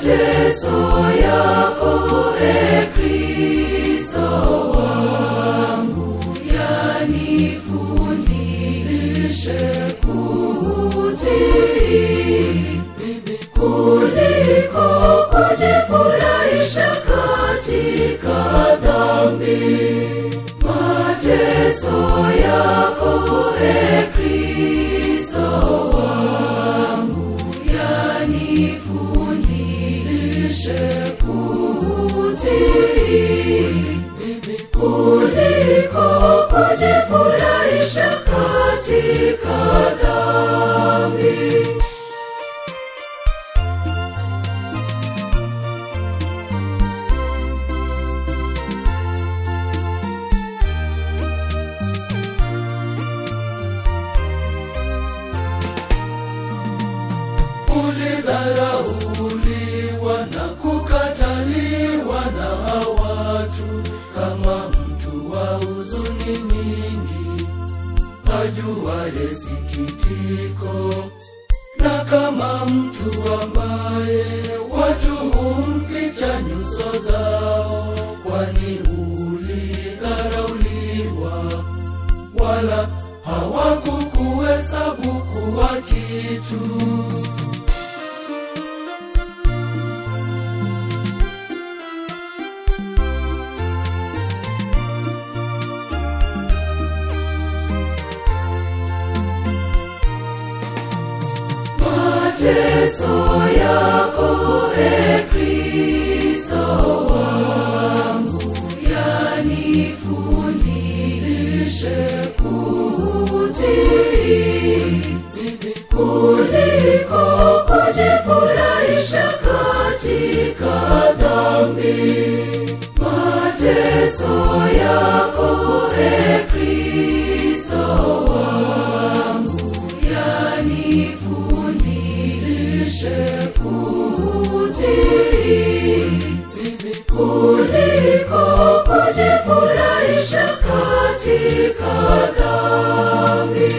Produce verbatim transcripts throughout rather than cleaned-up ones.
mateso yako e Kristo wangu yanifundishe kutii kuliko kujifurahisha katika dhambi. Mateso yako e Kristo wangu yanifundishe kutii kuliko kujifurahisha katika dhambi. Ulidharauliwa na kukataliwa na watu kama mtu wa huzuni nyingi, ajuaye sikitiko, na kama mtu ambaye watu humficha nyuso zao, kwani ulidharauliwa wala hawakukuhesabu kuwa kitu. Mateso yako e Kristo wangu yanifundishe kutii kuliko kujifurahisha katika dhambi. Mateso yako e Kristo wangu yanifundishe kutii kuliko kujifurahisha katika dhambi.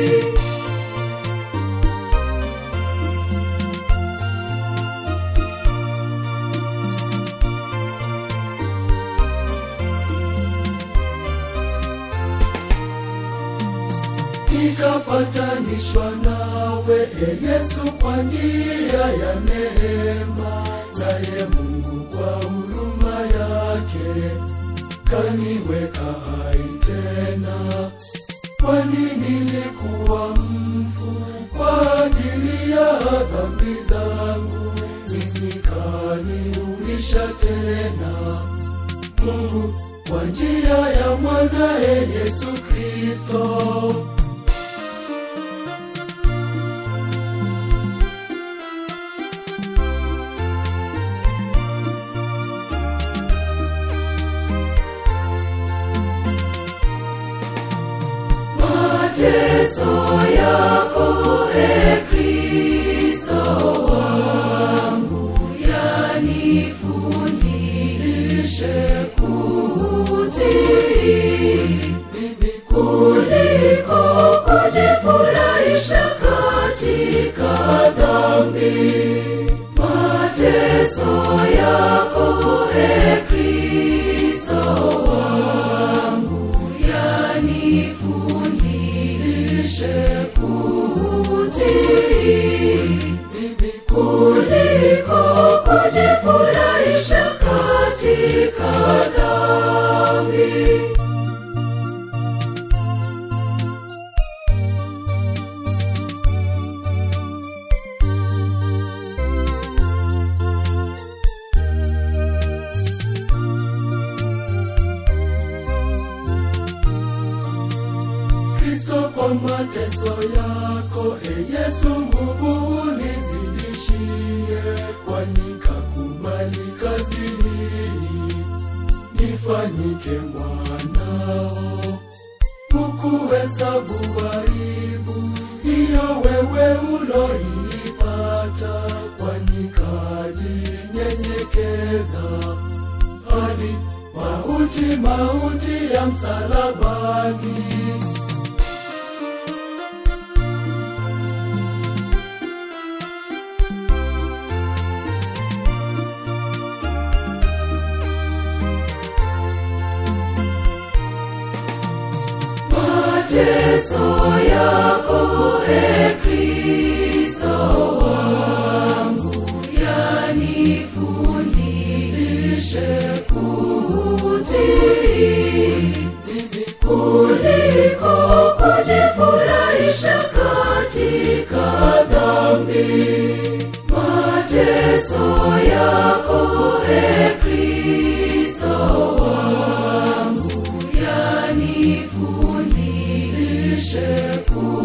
Nikapatanishwa nawe e Yesu kwa njia ya neema, naye Mungu kwa huruma yake kaniweka hai tena. Kwani nilikuwa mfu kwa ajili ya dhambi zangu, nikaniuisha tena Mungu kwa njia ya mwanae Yesu Kristo. Mateso yako e Kristo wangu yanifundishe kutii kuliko kujifurahisha katika dhambi. Mateso yako e Kristo wangu yanifundishe kutii kuliko kujifurahisha katika dhambi. Kwa mateso yako e Yesu nguvu unizidishie, kwani kakubali kazi hii nifanyike mwanao. Kukuhesabu aibu hiyo wewe uloipata, kwani kajinyenyekeza hadi mauti, mauti ya msalabani. utukufu